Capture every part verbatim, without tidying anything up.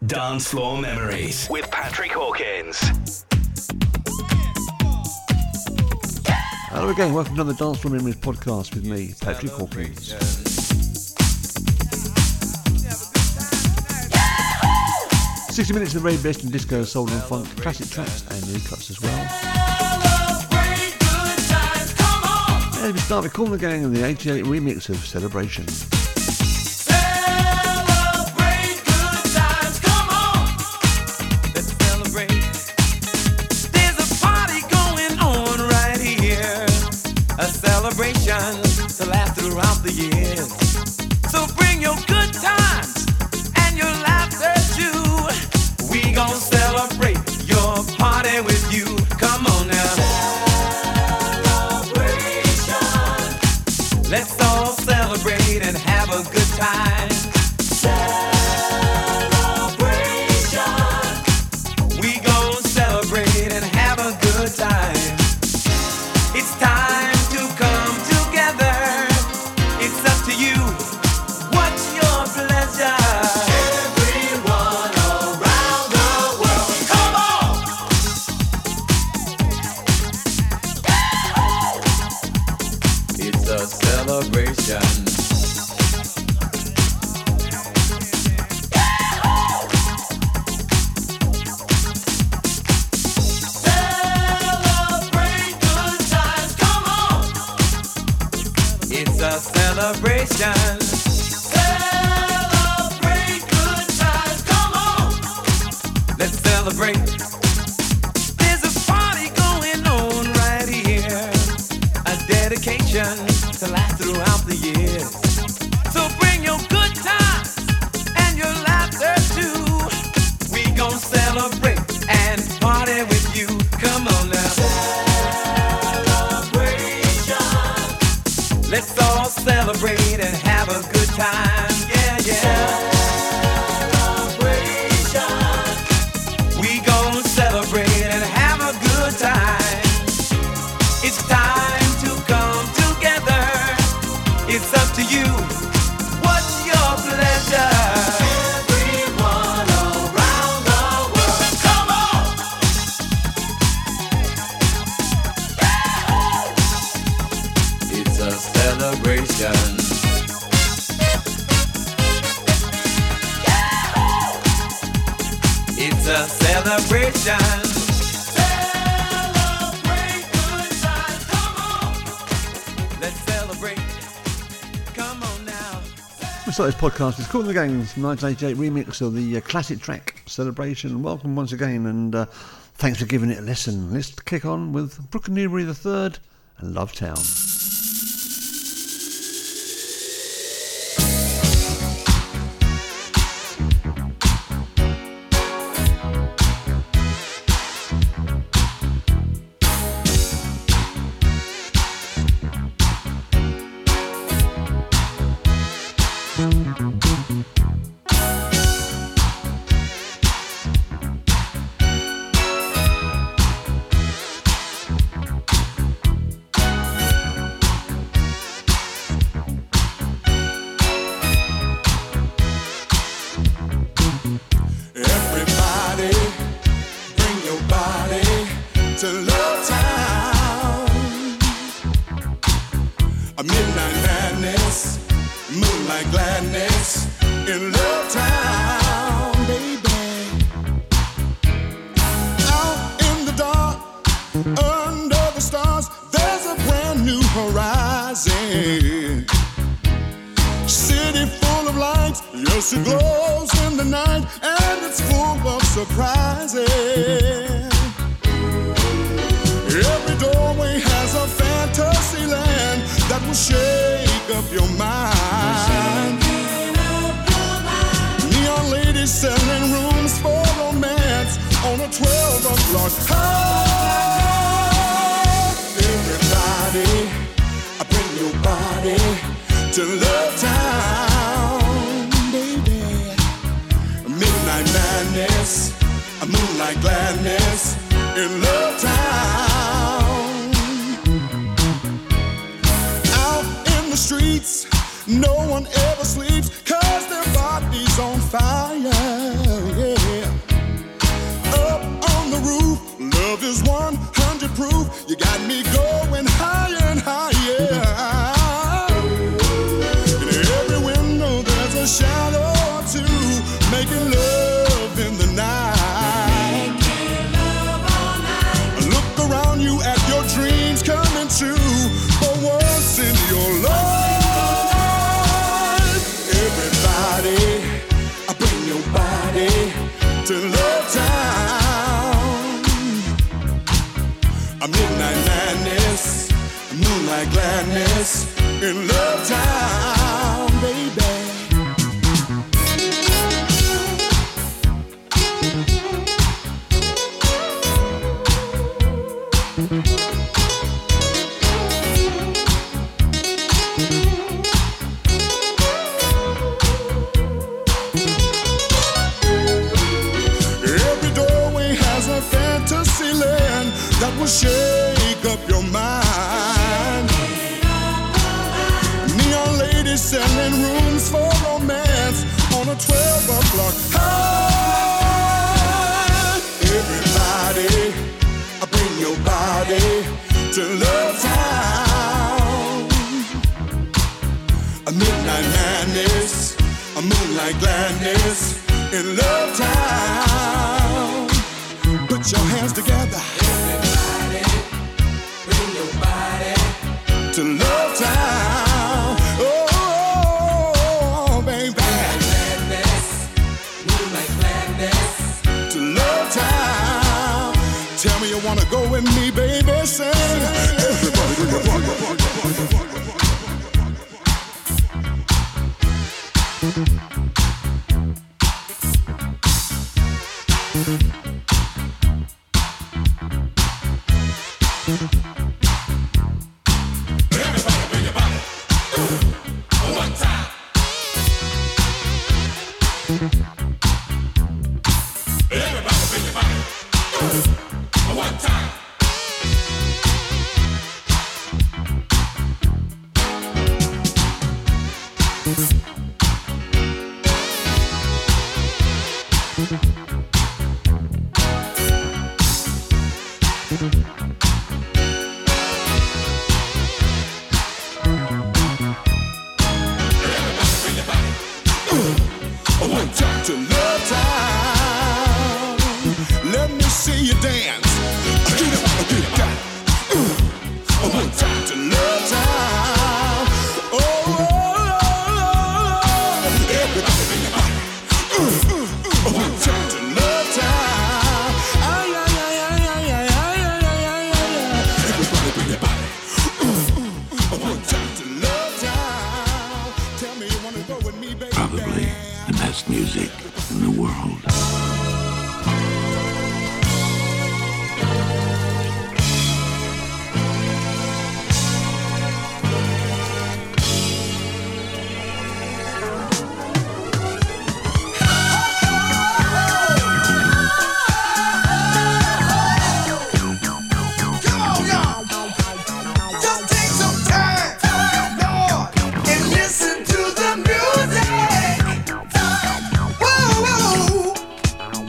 Dance Floor Memories with Patrick Hawkins. Hello again, welcome to another Dance Floor Memories podcast with me, Patrick Hawkins. sixty minutes of the very best in disco, soul and funk, classic tracks and new cuts as well. And we start with Kool and the Gang and the eighty-eight remix of Celebration. To last throughout the years. So bring your good times and your laughter too. We gon' celebrate your party with you. Come on now. Celebration. Let's all celebrate and have a good time. Celebration. We gon' celebrate and have a good time. It's time to come together. It's up to you. What's your pleasure? Everyone around the world, come on! It's a celebration. Celebrate good times, come on! It's a celebration. Celebrate good times, come on. Let's celebrate. There's a party going on right here. A dedication to last throughout the years. So bring your good times and your laughter too. We gon' celebrate and party with you. Come on now. Let's all celebrate and have a good time. Yeah, yeah. Celebration. We gon' celebrate and have a good time. It's time to come together. It's up to you. What's your pleasure? Everyone around the world, come on! It's a celebration. It's a celebration. Celebrate good times, come on. Let's celebrate. Come on now. We start this podcast with Kool and the Gang's nineteen eighty-eight remix of the uh, classic track Celebration. Welcome once again and uh, thanks for giving it a listen. Let's kick on with Brooke and Newbury the third and Love Town. Everybody, bring your body to Love Town. A midnight madness, moonlight gladness in Love Town, baby. Out in the dark, under the stars, there's a brand new horizon. City full of lights, yes it glows in the night, and it's full of surprises. Every doorway has a fantasy land that will shake up your mind. Neon ladies selling rooms for romance on a twelve o'clock high. Everybody, bring your body to Love Town, baby. Midnight madness, a moonlight gladness in Love Town. Out in the streets, no one ever sleeps, 'cause their body's on fire, yeah. You got me going higher and higher. In every window there's a shadow or two, making love in the night. Making love all night. Look around you at your dreams coming true. For once in your life, everybody, I bring your body to Love Town. A midnight madness, moonlight gladness in Love Town, baby. Every doorway has a fantasy land that will shake up your mind. Neon ladies selling rooms for romance on a twelve o'clock high. Everybody, I bring your body to Love Town. A midnight madness, a moonlight gladness in Love Town. Put your hands together. Everybody, bring your body to Love Town. Oh, baby. Gladness, moonlight gladness to Love Town. Tell me you wanna go with me, baby. Say, everybody, bring your body. One time to Love Town. Let me see you dance. Get up, get it down. One time to Love Town. Oh, oh, oh, everybody bring your body. One time to Love Town. Ay, ay, ay, ay, ay, ay, ay, ay, ay, ay. Everybody bring your body. One time to Love Town. Tell me you wanna go with me, baby. Probably the best music in the world. Listen to the music. Whoa, whoa.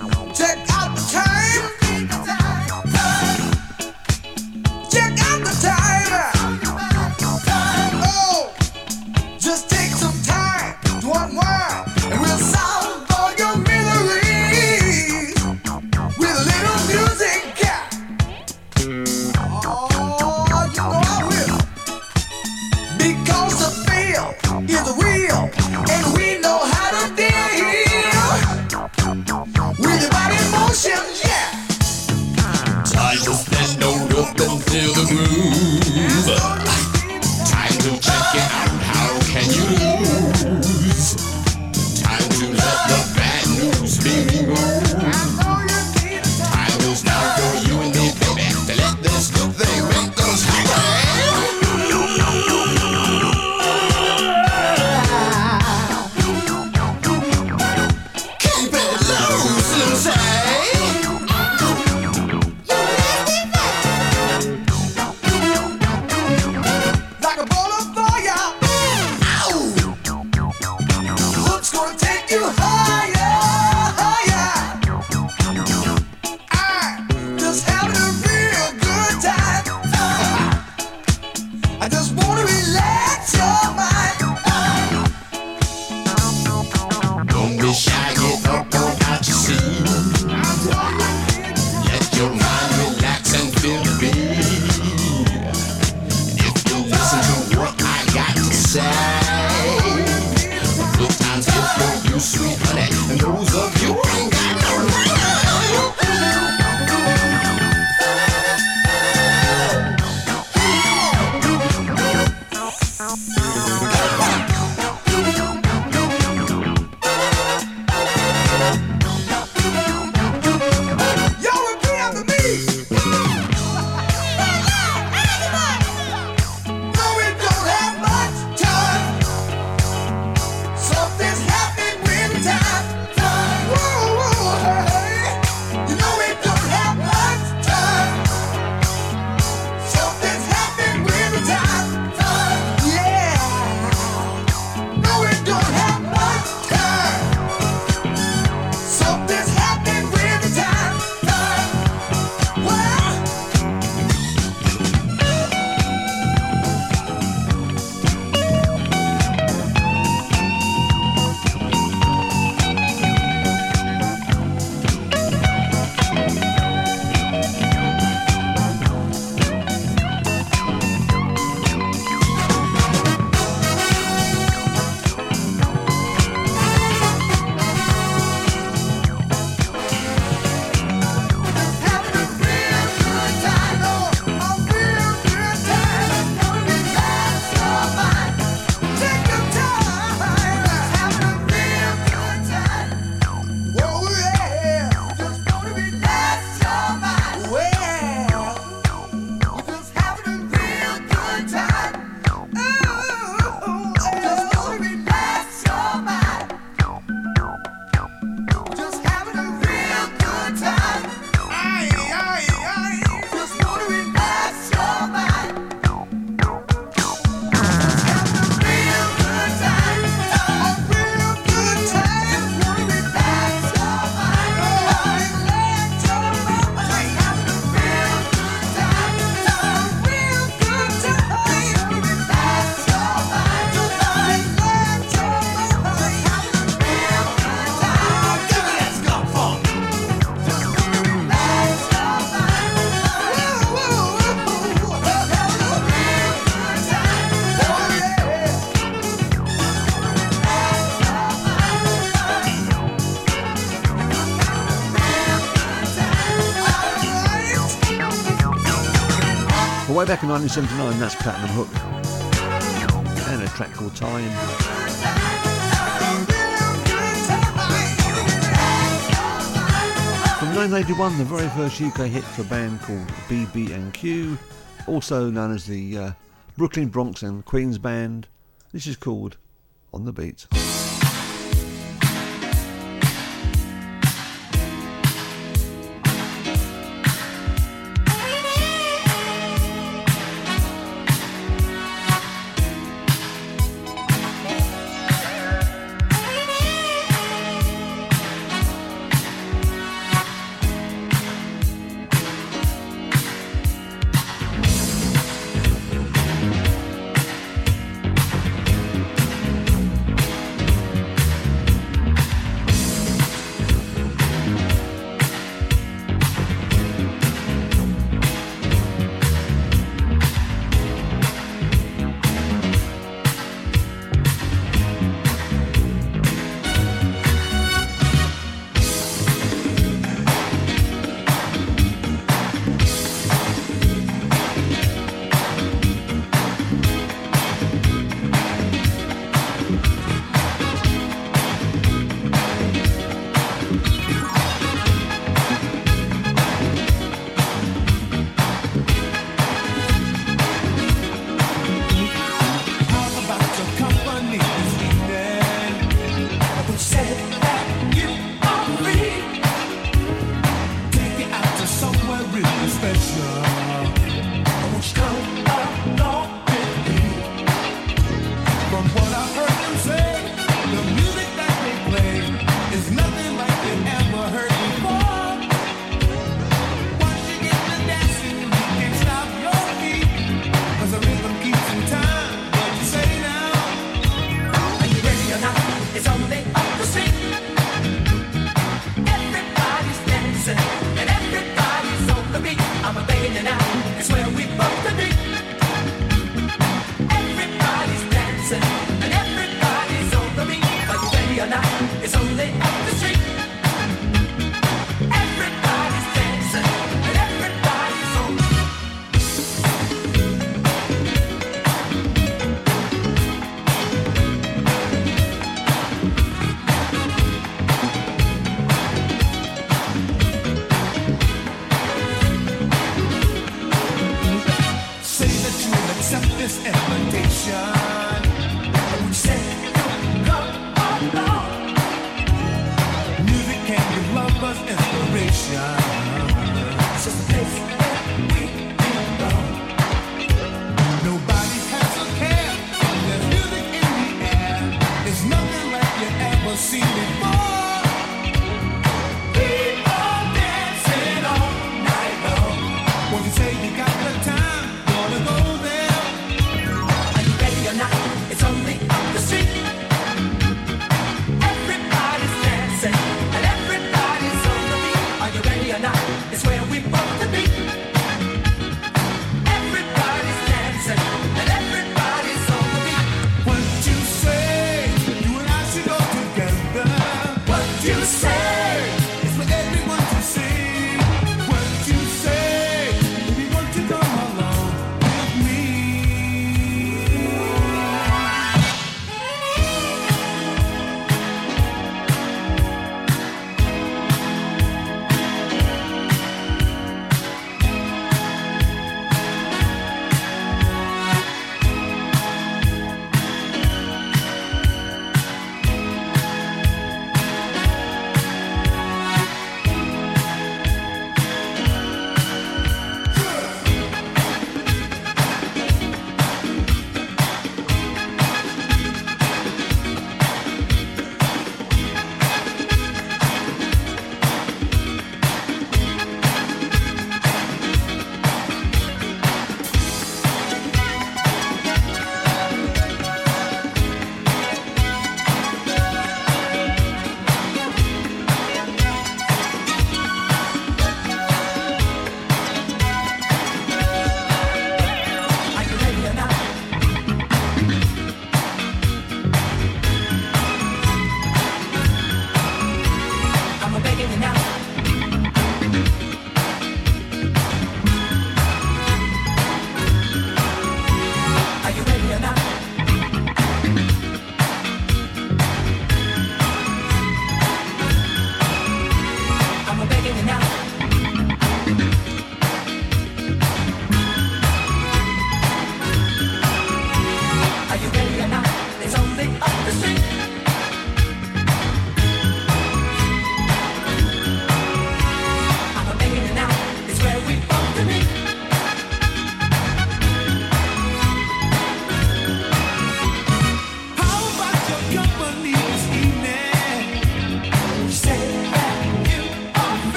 way back in nineteen seventy-nine, that's Platinum Hook. And a track called Time. From nineteen eighty-one, the very first U K hit for a band called B B and Q, also known as the uh, Brooklyn Bronx and Queens Band. This is called On the Beat.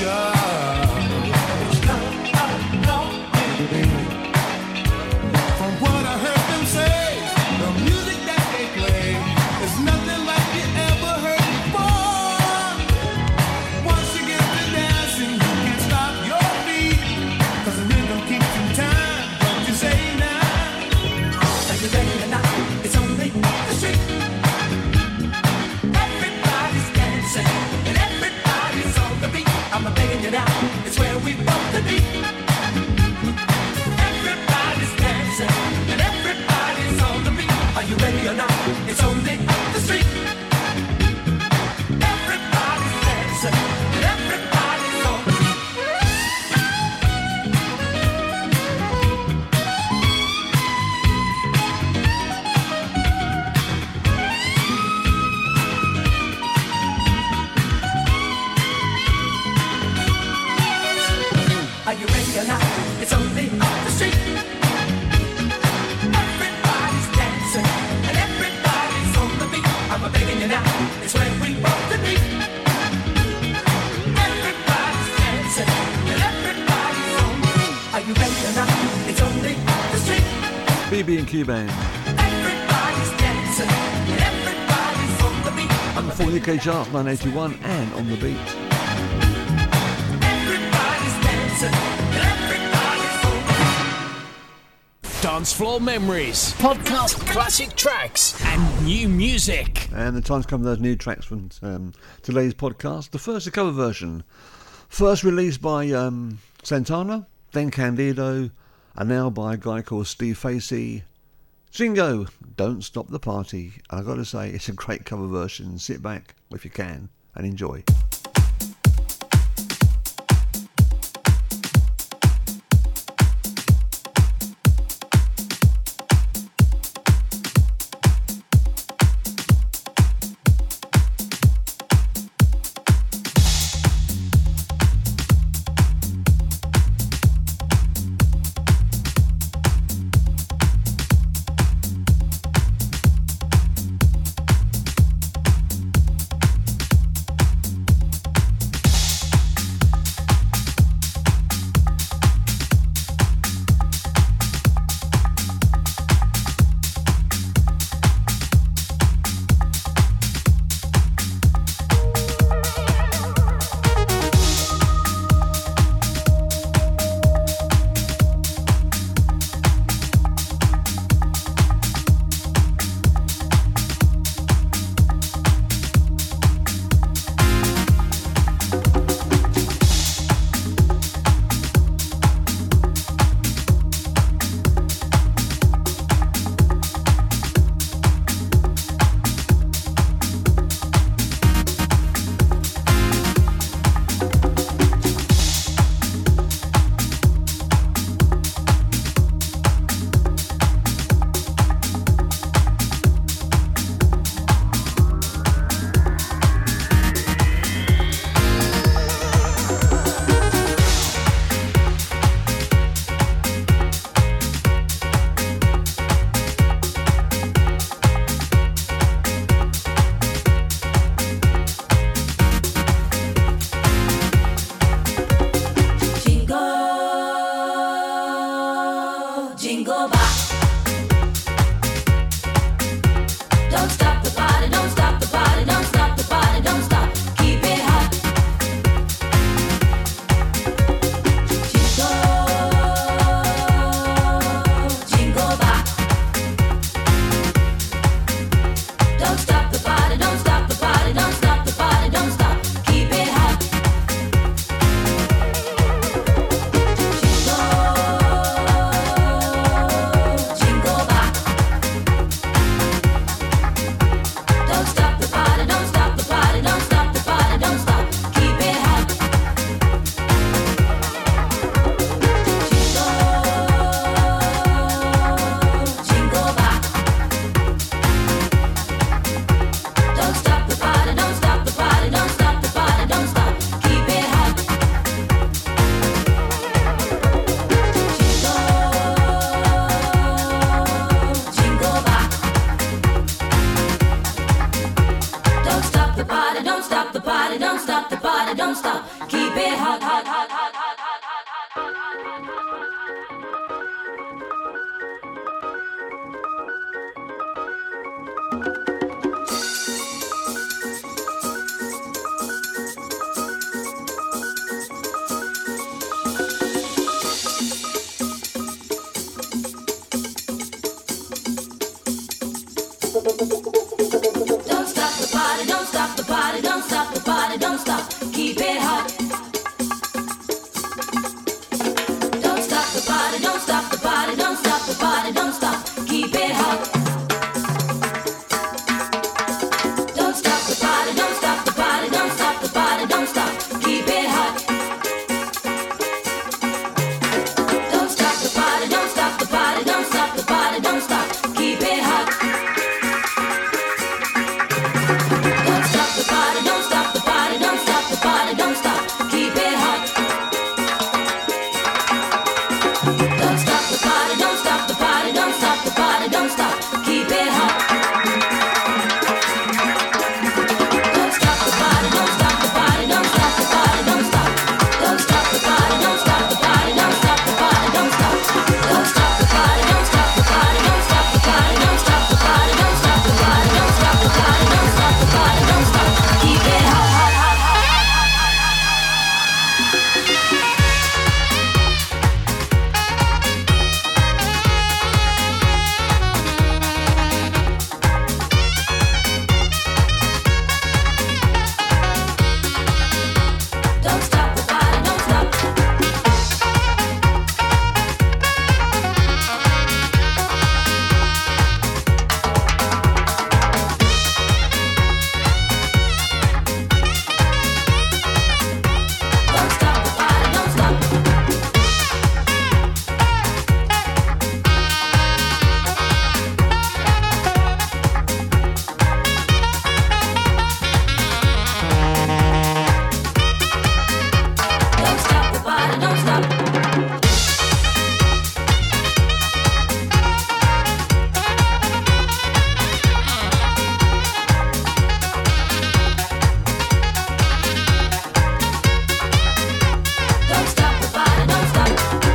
From what I heard them say, the music that they play is nothing like you ever heard before. Once you get to dancing, you can't stop your feet, 'cause the rhythm keeps in time. Don't you say now? Are you ready or not? It's only the street. Everybody's dancing and everybody's on the beat. I'm begging you now, it's where we want to be. Everybody's dancing and everybody's on the beat. Are you ready or not? It's only the street. Everybody's dancing and everybody's on the beat. Are you ready or not? It's only on the street. Everybody's dancing and everybody's on the beat. I'm begging you now, it's where we want to be. Everybody's dancing and everybody's on the beat. Are you ready or not? It's only on the street. B B and Q Band. Everybody's dancing and everybody's on the beat. I'm Full U K charts, nine eighty-one, and on the beat. Everybody's dancing and everybody's on the beat. Dance Floor Memories, podcast classic tracks and new music. And the time's come for those new tracks from um, today's podcast. The first, a cover version. First released by um, Santana, then Candido, and now by a guy called Steve Facey. Jingo, Don't Stop the Party. And I've got to say, it's a great cover version. Sit back, if you can, and enjoy. party, don't stop the party, don't stop the party, don't stop. Keep it hot, hot, hot, hot, hot, hot, hot, hot, hot. Don't stop the party, don't stop the party, don't stop the party, don't stop. Keep it hot. Don't stop the party, don't stop the party, don't stop the party, don't stop. Keep it hot. Don't stop the party, don't stop the party, don't stop the party, don't stop. Keep it hot. Don't stop the party, don't stop the party, don't stop the party, don't stop. Keep it hot. Don't stop the party, don't stop the party, don't stop the party, don't stop. Keep it hot. Don't stop the party, don't stop the party, don't stop the party, don't stop. Keep it hot. Don't stop the party, don't stop the party, don't stop the party, don't stop. Don't stop the party, don't stop the party, don't stop the party, don't stop. Don't stop the party, don't stop the party, don't stop the party, don't stop the party, don't stop the party, don't stop the party, don't stop the party, don't stop. Keep it hot, hot, hot, hot, hot, hot, hot, hot. Don't stop the party, don't stop. Don't stop the party, don't stop. Don't stop the party, don't stop. Don't stop the party, don't stop.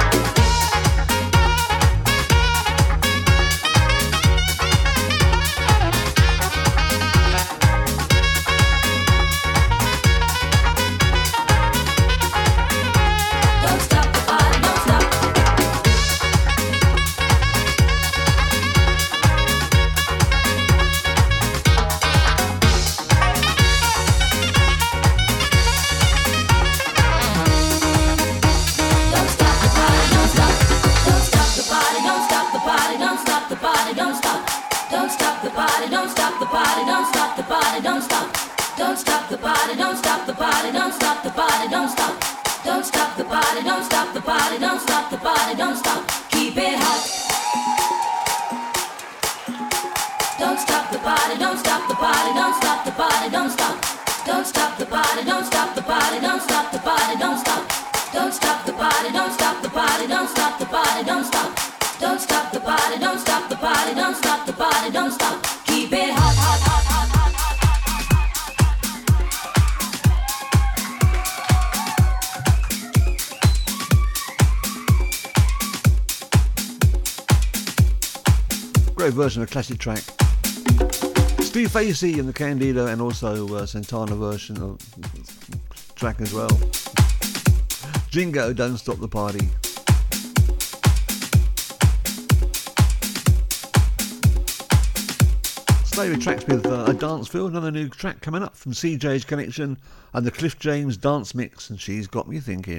Don't stop the party, don't stop. Don't stop the party, don't stop. Don't stop the party, don't stop the party, don't stop the party, don't stop. Don't stop the party, don't stop the party, don't stop the party, don't stop. Don't stop the party, don't stop the party, don't stop the party, don't stop. Don't stop the party, don't stop the party, don't stop the party, don't stop. Keep it hot. Don't stop the party, don't stop the party, don't stop the party, don't stop. Don't stop the party, don't stop the party, don't stop the party, don't stop. Don't stop the party, don't stop the party, don't stop the party, don't stop. Don't stop the party, don't stop the party, don't stop the party, don't stop. Keep it hot, hot, hot, hot, hot, hot, hot. Great version of a classic track. Steve Facey in the Candido, and also uh, Santana version of track as well. Jingo, Don't Stop the Party. Stay with tracks with uh, a dance feel. Another new track coming up from C J's Connection and the Cliff James dance mix, and She's Got Me Thinking.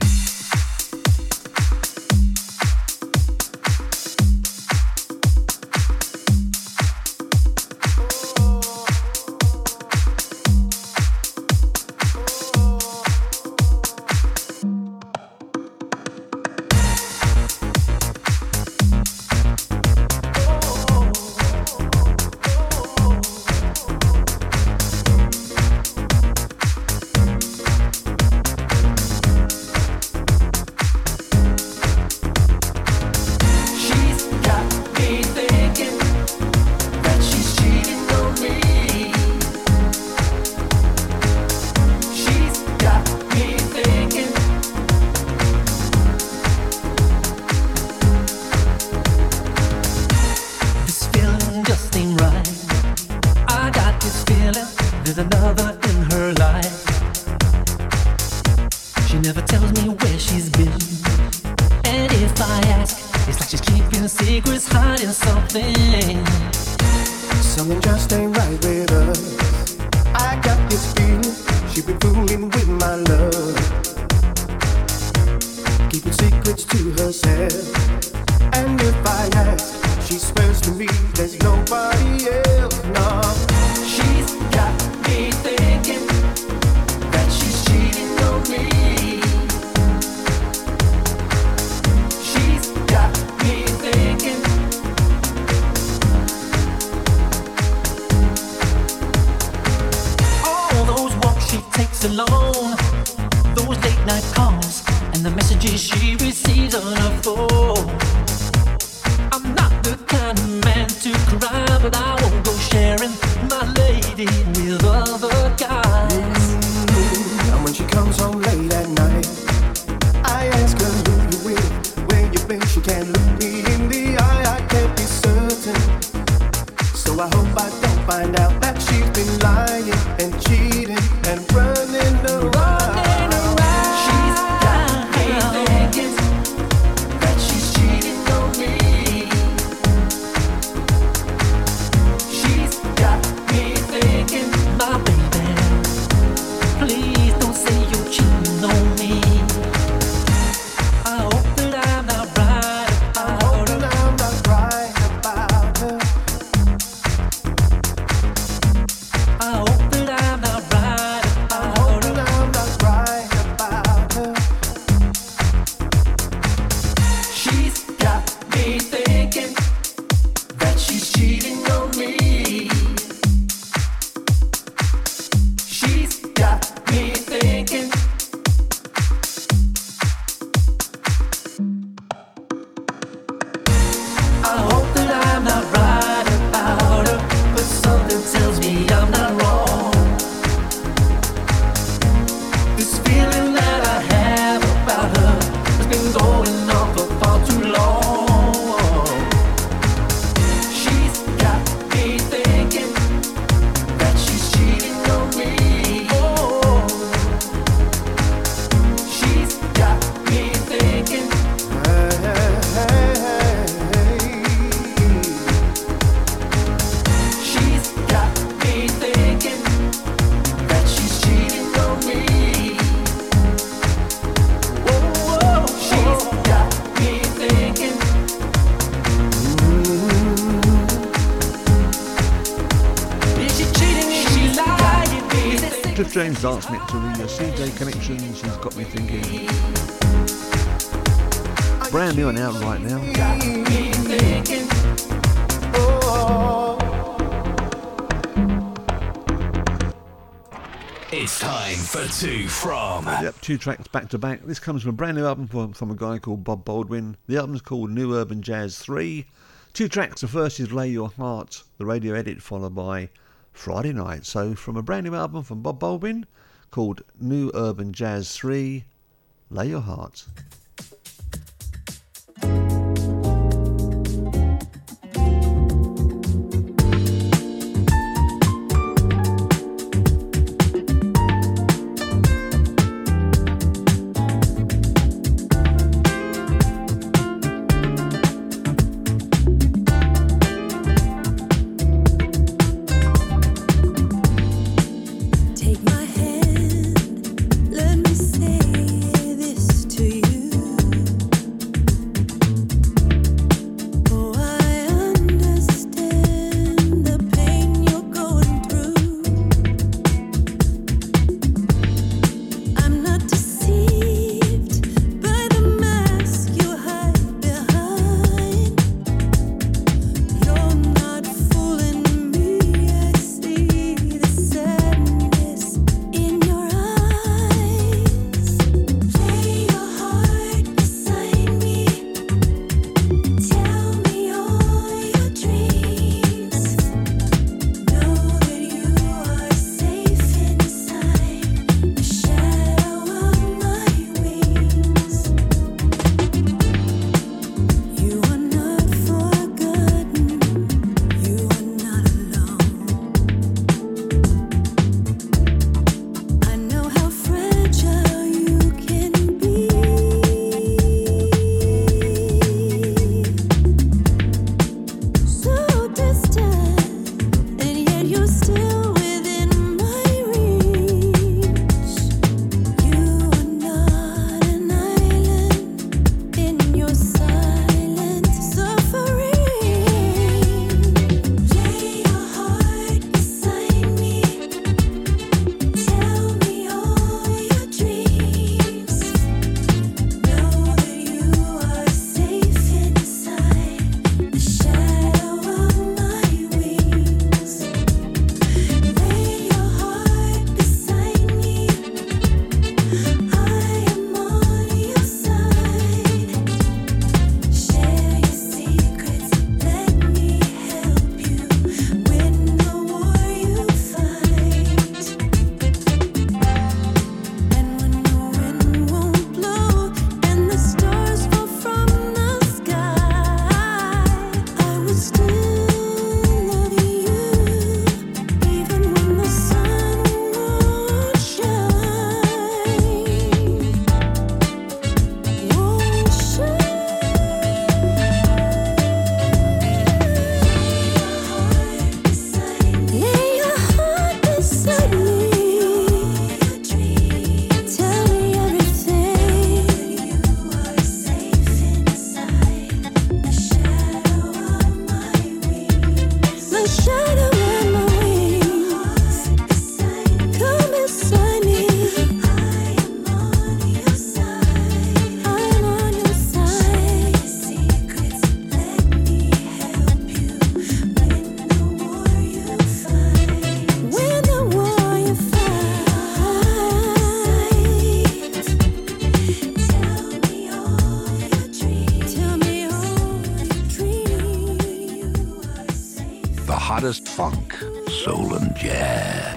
there's another in her life. She never tells me where she's been, and if I ask, it's like she's keeping secrets, hiding something. Something just ain't right with us. I got this feeling she been fooling with my love, keeping secrets to herself. And if I ask, she swears to me there's nobody else. No, she's got me thinking that she's cheating on me. She's got me thinking. All those walks she takes alone, those late night calls, and the messages she receives on her phone. I'm not the kind of man to cry, but I won't go sharing my lady with other guys. Mm-hmm. And when she comes home late at night, I ask her who you with, where you been. She can't look me in the eye, I can't be certain. So I hope I don't find out that she's been lying and cheating and running around. She's got me thinking that she's cheating on me. She's got me thinking, my baby, please don't say you're cheating on me. I hope that I'm not right I hope that I'm not right about her. I hope that I'm not right I hope that I'm not right about her. She's got me thinking that she's cheating on me. She's got me thinking. I hope that I'm not right about her, but something tells me I'm not wrong. This feeling that I have about her has been going on for far too long. She's got me thinking that she's cheating on me. Oh, she's got me thinking. Hey, hey, hey, She's got me thinking that she's cheating on me. Whoa, whoa, she's got me thinking. Is she cheating? Is she lying? Is it Cliff James dance mix to the uh, C J Connection. She's got me thinking. Brand new and out right now. got me thinking? It's time for Two From. Yep, two tracks back to back. This comes from a brand new album from, from a guy called Bob Baldwin. The album's called New Urban Jazz three. Two tracks. The first is Lay Your Heart, the radio edit, followed by Friday Night. So from a brand new album from Bob Baldwin called New Urban Jazz three, Lay Your Heart. Take my hand, let me say this to you. Oh, I understand the pain you're going through. I'm not deceived by the mask you hide behind. You're not fooling me. I see the sadness funk, soul, and jazz.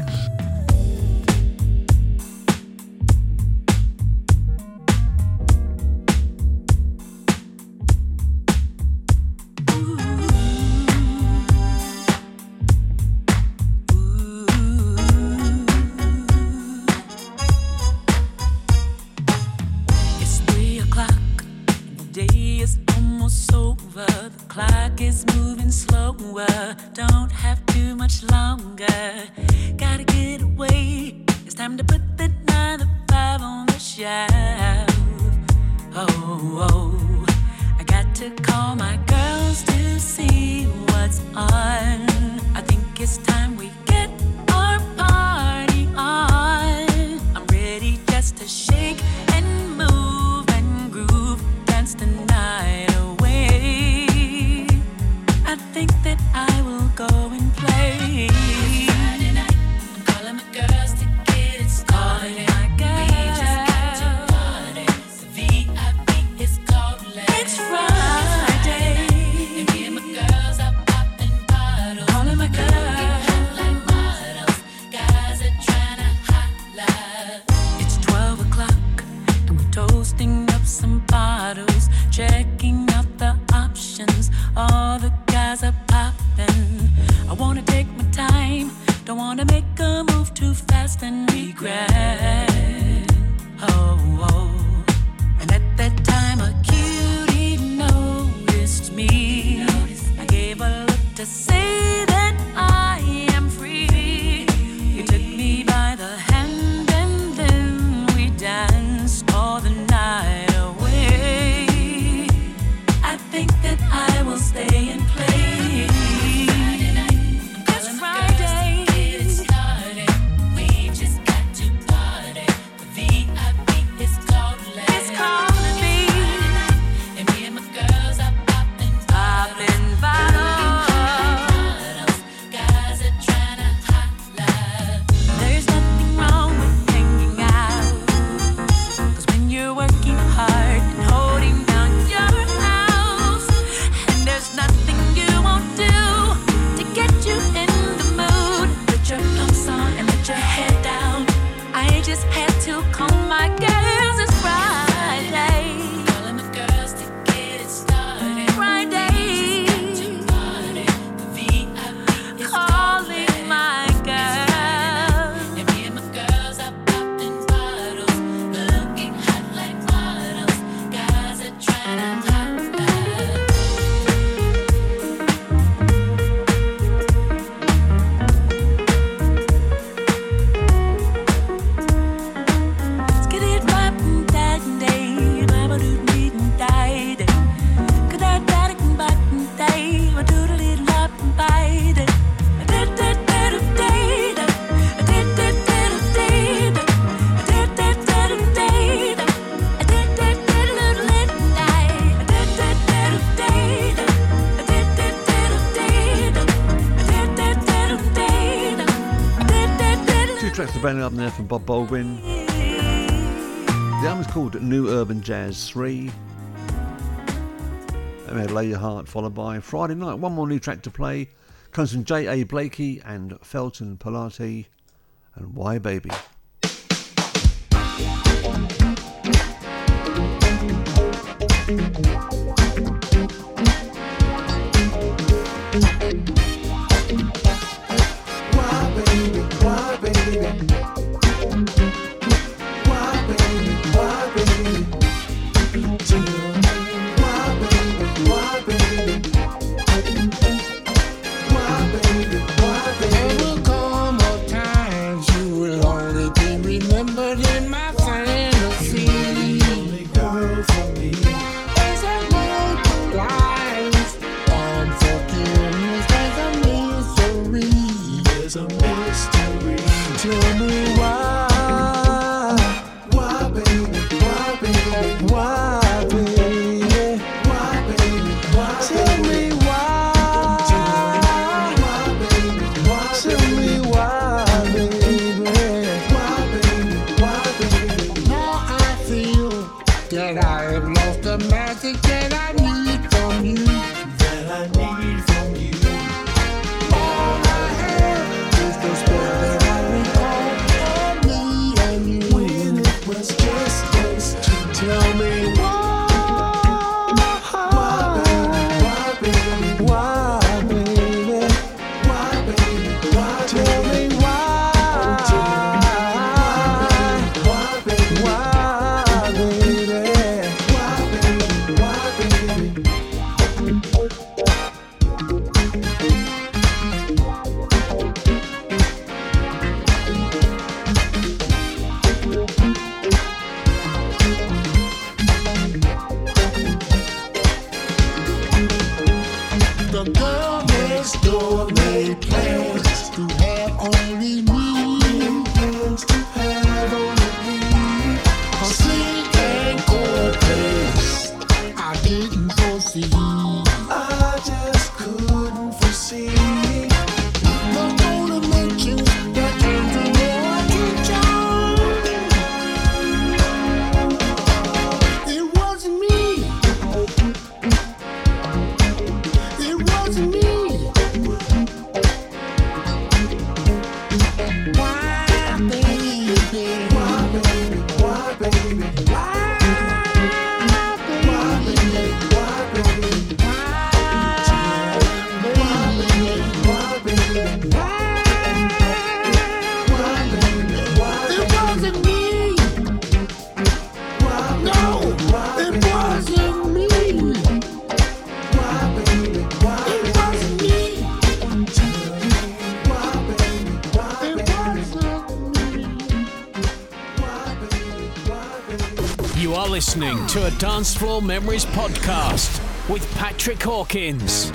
Don't have too much longer. Gotta get away. It's time to put the nine to five on the shelf. Oh, oh, I got to call my girls to see what's on. I think it's time we get our party on. I'm ready just to shake and move and groove, dance the night away. I think that I will go and play. Friday night, I'm calling my girls to get it started. We just got to party. The V I P is called Let's. It's Friday, and me and my girls are popping bottles. Calling my girls, hot like models. Guys are trying to holla. It's twelve o'clock, and we're toasting up some bottles, checking out the options. All the guys are popping. I wanna take my time, don't wanna make a move too fast and regret. Oh, oh. And at that time a cutie noticed me. I gave a look to say that I am free. He took me by the hand and then we danced all the night away. I think that I will stay and play. Brand new up there from Bob Baldwin. The album's called New Urban Jazz three. And we had Lay Your Heart, followed by Friday Night. One more new track to play comes from J A Blakey and Felton Pilati and Why Baby. All I You are listening to a Dance Floor Memories podcast with Patrick Hawkins.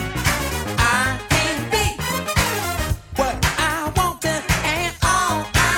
What I want to and all I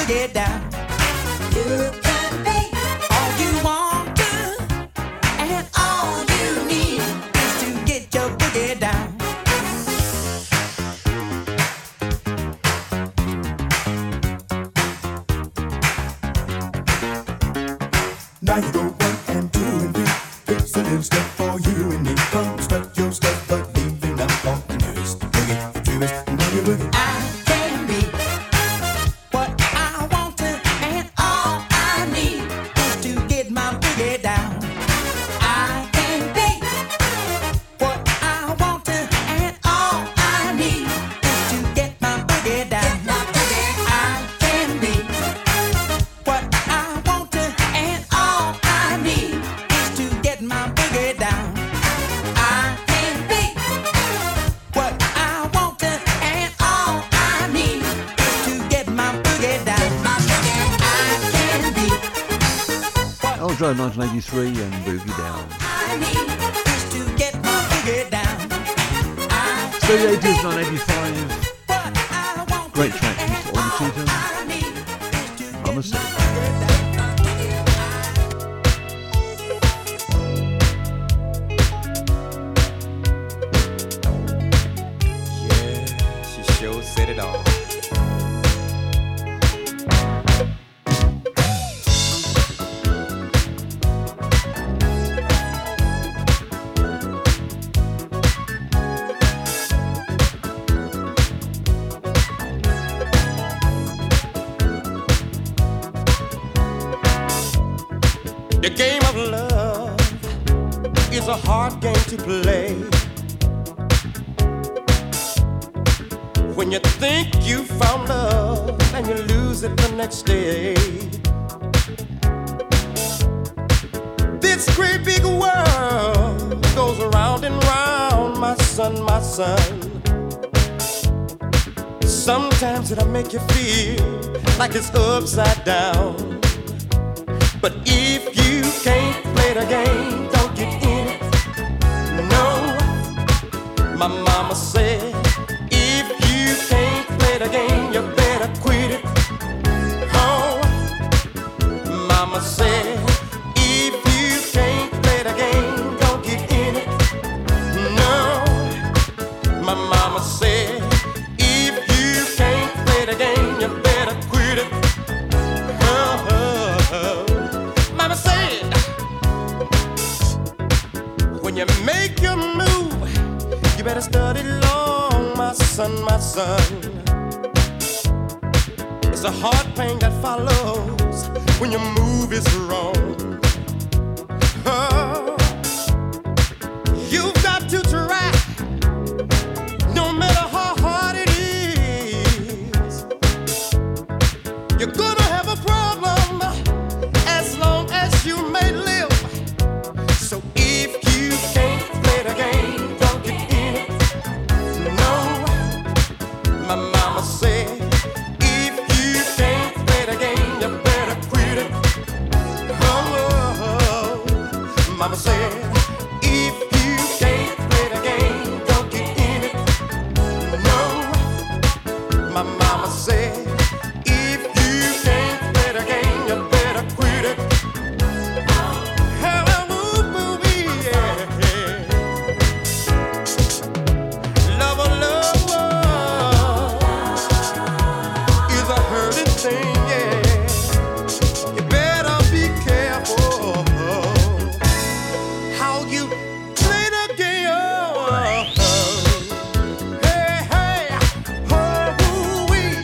boogie down. You can be all you want to, and all you need is to get your boogie down. Now you go one and two and three. It's a little step for you and me. Come start your step, but leaving out all the newest. Boogie, the truest, boogie, boogie. I can be what I want to, and all I need is to get my boogie down. I can be what I want to, and all I need is to get my boogie down. I can be what I want to, and all I need is to get my boogie down. I can be what I want to, and all I need is to get my boogie down. I can be Eldro nineteen eighty-three and Boogie Down. I need is to get my boogie down. I So the eighties, nineteen eighty-five. what I want Great to, track, and Mister Oliver all Cheetham. I need is to I'm a get sick. my boogie down. Yeah, she sure said it all. The game of love is a hard game to play. When you think you found love and you lose it the next day. This great big world goes around and round, my son, my son. Sometimes it'll make you feel like it's upside down. But if you can't play the game, don't get in it. No, my mama said, if you can't play the game, you better quit it. Oh, mama said, if you can't play the game, don't get in it. No, my mama said, if you can't play the game, you better quit it. Oh, mama said, when you make your move, you better study long, my son, my son. It's a hard pain that follows when your move is wrong. Oh, you've got to try, no matter how hard it is. You're gonna have a problem as long as you may live. So if you can't play the game, don't get in it. No, my mama said, if you can't play the game, you better quit it. Oh, mama said, if you can't play the game, don't get in it. No, my mama said, if you can't play the game, you better quit it. Love, love, is a hurting thing, yeah. You better be careful how you play the game. Hey, hey, oh, wee.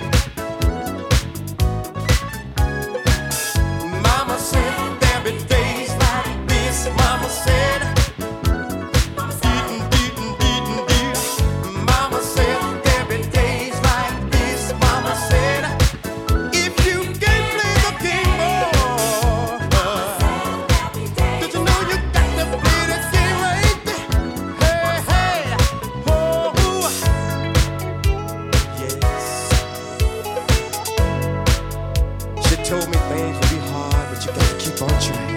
Mama said there'll be days like this. Mama said, beatin', beatin', beatin', beatin'. Mama said there'll be days like this. Mama said, if you can't play the game, boy, did you know you got to play the game right? Hey, hey, oh, yes. She told me things would be hard, but you gotta keep on trying.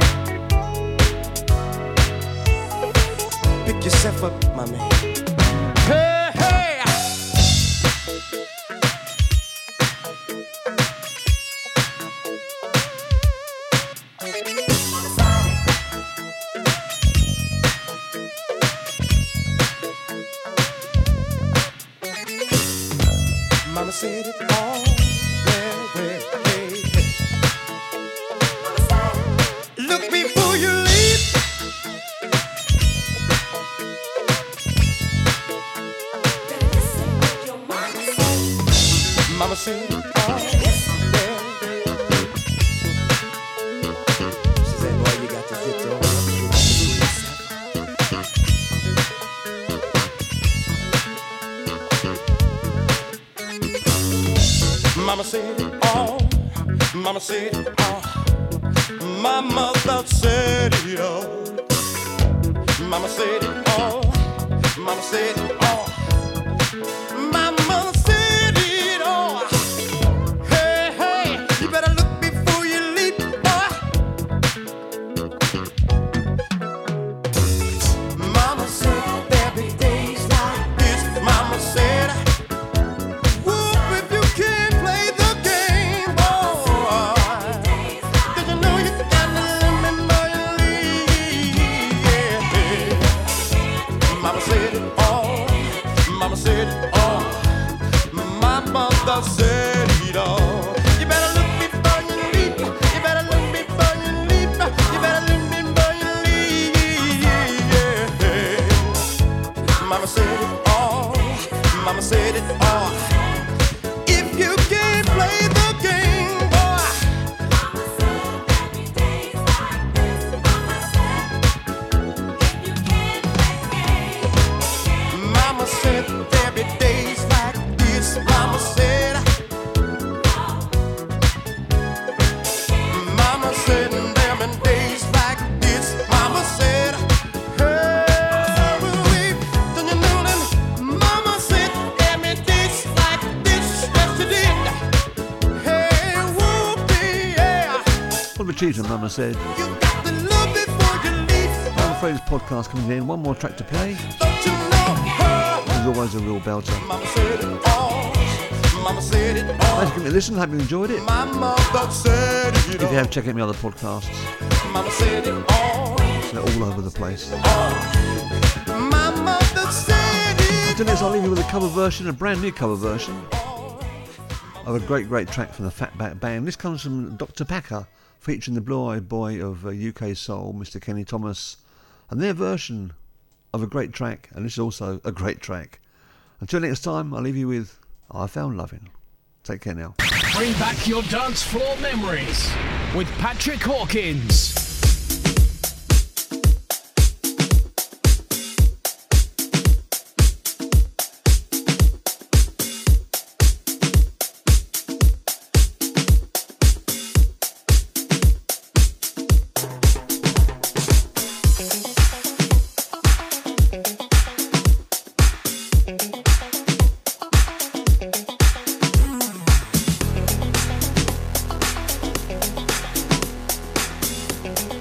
Pick yourself up, my man. Hey, hey. said it all. Well, well, hey, hey. Look before you leave. Mama said it all. She said, boy, you got to get your Mama said it all. Mama said it all. My mother said it all. Mama said it all. Mama said it all. My mother said it all. Hey, hey, you better look before you leap, boy. Mama said there be days like this. Mama said, whoop if you can't play the game, boy. Did you know you got to remember your lead? Yeah. Mama said it all. Mama said it all. My mother said it all. You better look before you leap. You better look before you leap. You better look before you leap. Yeah. Mama said it all. Mama said it all. If you can't play the game, boy. Mama said there be days like this. Mama said. Mama said there be days like this. Mama said. Hey, wee, don't you know that? Mama said there be days like this. Yes, she did. Hey, whoopee, yeah. What of a achievement, Mama said. You got to love before you leave. I'm afraid this podcast coming in. One more track to play. Don't you know her? There's always a real belter. Mama said it all. Mama said it all. Thanks for giving me a listen. Hope you enjoyed it. My mother said it If all. you have, check out my other podcasts. Mama said it all. They're all over the place. My mother said it. Until next, I'll leave you with a cover version, a brand new cover version of a great, great track from the Fatback Band. This comes from Doctor Packer, featuring the blue-eyed boy of uh, U K soul, Mister Kenny Thomas, and their version of a great track, and this is also a great track. Until next time, I'll leave you with I Found Lovin'. Take care now. Bring back your dance floor memories with Patrick Hawkins. Thank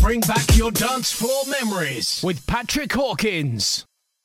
Bring back your dance floor memories with Patrick Hawkins.